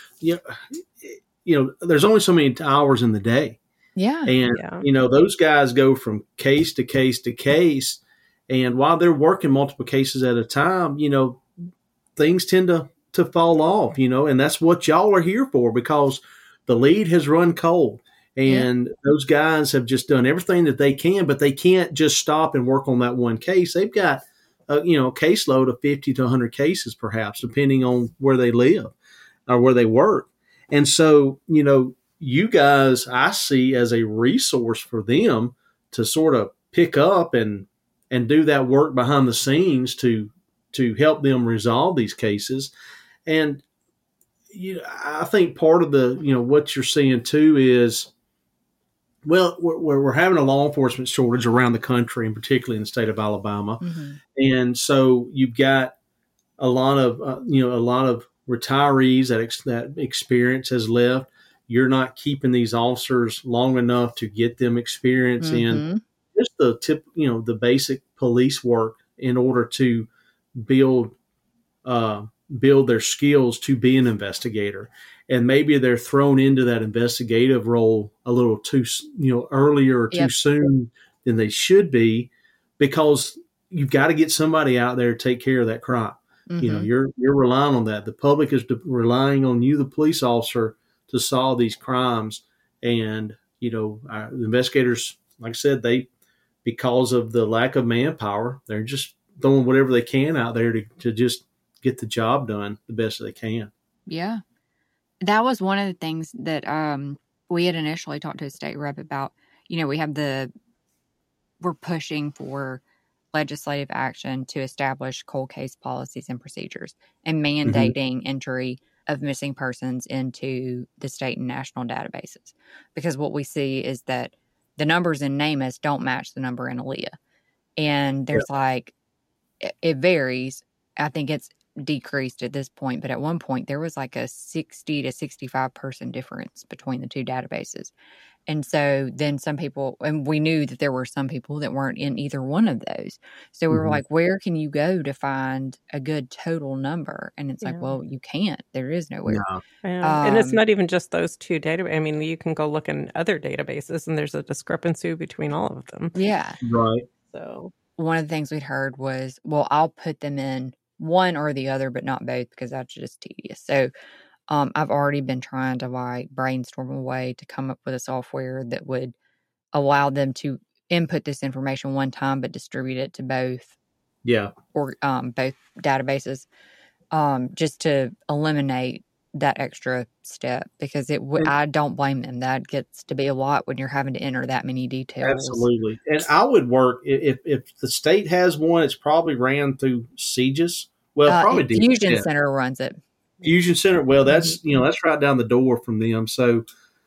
there's only so many hours in the day. Yeah. And those guys go from case to case to case. And while they're working multiple cases at a time, things tend to fall off, and that's what y'all are here for, because the lead has run cold, and those guys have just done everything that they can, but they can't just stop and work on that one case. They've got a caseload of 50 to 100 cases, perhaps, depending on where they live or where they work. And so, you guys, I see as a resource for them to sort of pick up and do that work behind the scenes to help them resolve these cases. And I think part of the what you're seeing too is, well, we're having a law enforcement shortage around the country, and particularly in the state of Alabama. Mm-hmm. And so you've got a lot of retirees that experience has left. You're not keeping these officers long enough to get them experience in just the basic police work in order to build their skills to be an investigator. And maybe they're thrown into that investigative role a little too, earlier or too soon than they should be, because you've got to get somebody out there to take care of that crime. Mm-hmm. You're relying on that. The public is relying on you, the police officer, to solve these crimes. And, our investigators, like I said, because of the lack of manpower, they're just throwing whatever they can out there to just get the job done the best they can. Yeah. That was one of the things that we had initially talked to a state rep about. We're pushing for legislative action to establish cold case policies and procedures and mandating entry of missing persons into the state and national databases. Because what we see is that the numbers in NamUs don't match the number in ALEA. And there's it varies. I think it's decreased at this point, but at one point there was like a 60 to 65 person difference between the two databases. And so then some people, and we knew that there were some people that weren't in either one of those. So we were like, where can you go to find a good total number? And it's like, well, you can't. There is nowhere. No. And it's not even just those two databases. I mean, you can go look in other databases and there's a discrepancy between all of them. Yeah. Right. So one of the things we'd heard was, well, I'll put them in one or the other, but not both, because that's just tedious. So I've already been trying to brainstorm a way to come up with a software that would allow them to input this information one time, but distribute it to both. Yeah. Or both databases, just to eliminate that extra step, because I don't blame them. That gets to be a lot when you're having to enter that many details. Absolutely. And I would work, if the state has one, it's probably ran through CGIS. Well, probably Fusion Center runs it. Fusion Center. Well, that's, that's right down the door from them. So,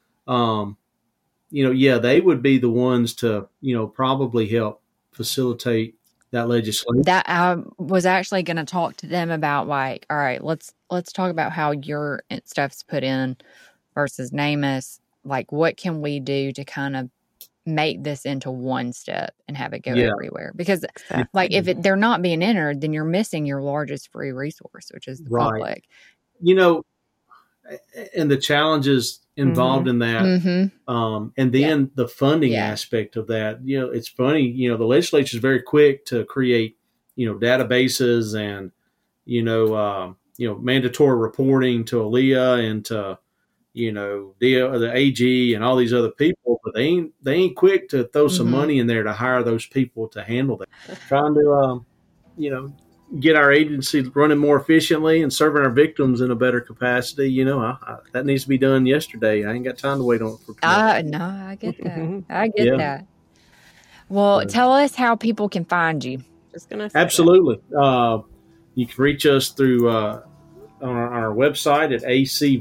they would be the ones to, probably help facilitate that legislation. That I was actually going to talk to them about, all right, let's talk about how your stuff's put in versus NamUs. Like, what can we do to kind of make this into one step and have it go everywhere? Because if they're not being entered, then you're missing your largest free resource, which is the public. And the challenges involved in that. And then the funding aspect of that, it's funny, the legislature is very quick to create, databases and, mandatory reporting to ALEA and to, the AG and all these other people, but they ain't quick to throw some money in there to hire those people to handle that. Trying to, get our agency running more efficiently and serving our victims in a better capacity. That needs to be done yesterday. I ain't got time to wait on it for tomorrow. No, I get that. I get that. Well, tell us how people can find you. Just gonna say Absolutely. You can reach us through on our website at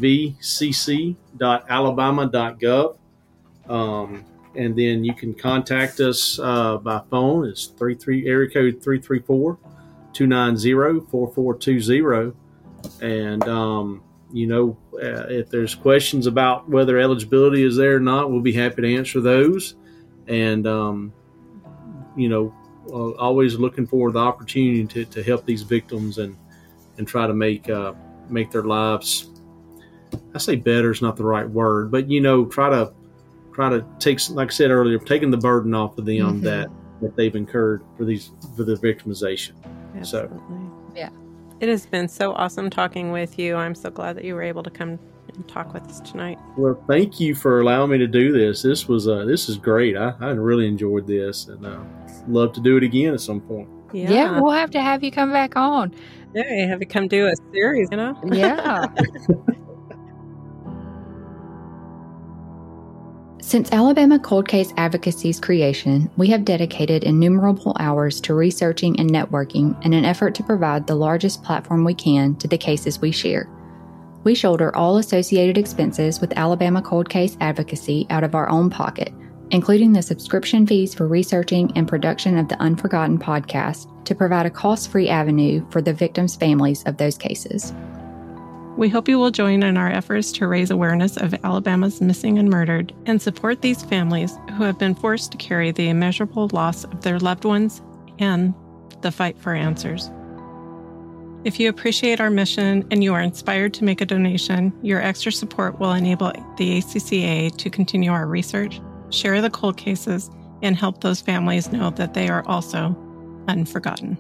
acvcc.alabama.gov. And then you can contact us by phone. It's area code 334-290-4420. And, if there's questions about whether eligibility is there or not, we'll be happy to answer those. And, always looking for the opportunity to help these victims and try to make their lives, I say better is not the right word, but, try to take, like I said earlier, taking the burden off of them that they've incurred for the victimization. Absolutely. So, yeah. It has been so awesome talking with you. I'm so glad that you were able to come and talk with us tonight. Well, thank you for allowing me to do this. This is great. I really enjoyed this, and love to do it again at some point. Yeah, we'll have to have you come back on. Yeah, have you come do a series, Yeah. Since Alabama Cold Case Advocacy's creation, we have dedicated innumerable hours to researching and networking in an effort to provide the largest platform we can to the cases we share. We shoulder all associated expenses with Alabama Cold Case Advocacy out of our own pocket, including the subscription fees for researching and production of the Unforgotten podcast to provide a cost-free avenue for the victims' families of those cases. We hope you will join in our efforts to raise awareness of Alabama's missing and murdered and support these families who have been forced to carry the immeasurable loss of their loved ones and the fight for answers. If you appreciate our mission and you are inspired to make a donation, your extra support will enable the ACCA to continue our research, share the cold cases, and help those families know that they are also unforgotten.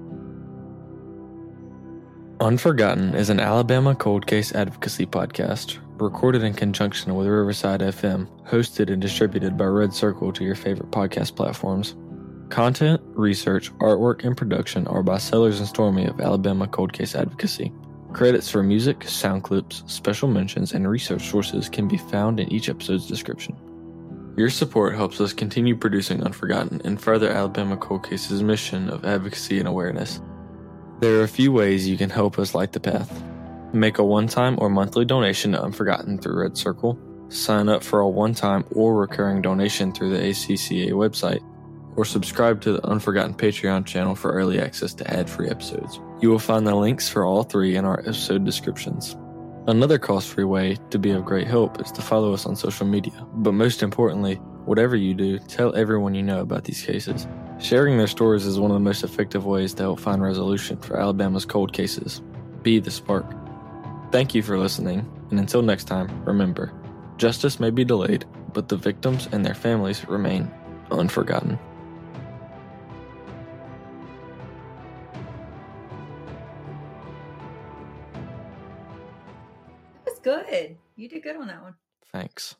Unforgotten is an Alabama Cold Case Advocacy podcast, recorded in conjunction with Riverside FM, hosted and distributed by Red Circle to your favorite podcast platforms. Content, research, artwork, and production are by Sellers and Stormy of Alabama Cold Case Advocacy. Credits for music, sound clips, special mentions, and research sources can be found in each episode's description. Your support helps us continue producing Unforgotten and further Alabama Cold Case's mission of advocacy and awareness. There are a few ways you can help us light the path. Make a one-time or monthly donation to Unforgotten through Red Circle, sign up for a one-time or recurring donation through the ACCA website, or subscribe to the Unforgotten Patreon channel for early access to ad-free episodes. You will find the links for all three in our episode descriptions. Another cost-free way to be of great help is to follow us on social media, but most importantly, whatever you do, tell everyone you know about these cases. Sharing their stories is one of the most effective ways to help find resolution for Alabama's cold cases. Be the spark. Thank you for listening, and until next time, remember, justice may be delayed, but the victims and their families remain unforgotten. That was good. You did good on that one. Thanks.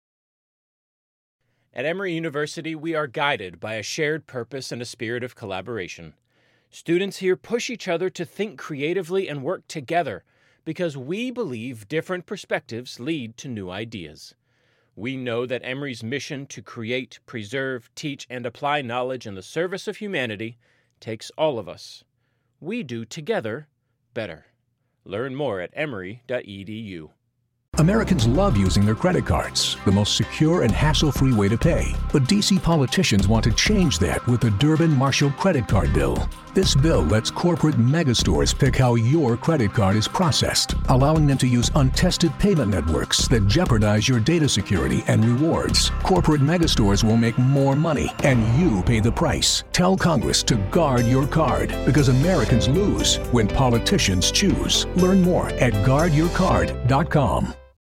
At Emory University, we are guided by a shared purpose and a spirit of collaboration. Students here push each other to think creatively and work together because we believe different perspectives lead to new ideas. We know that Emory's mission to create, preserve, teach, and apply knowledge in the service of humanity takes all of us. We do together better. Learn more at emory.edu. Americans love using their credit cards, the most secure and hassle-free way to pay. But D.C. politicians want to change that with the Durbin-Marshall credit card bill. This bill lets corporate megastores pick how your credit card is processed, allowing them to use untested payment networks that jeopardize your data security and rewards. Corporate megastores will make more money, and you pay the price. Tell Congress to guard your card, because Americans lose when politicians choose. Learn more at guardyourcard.com.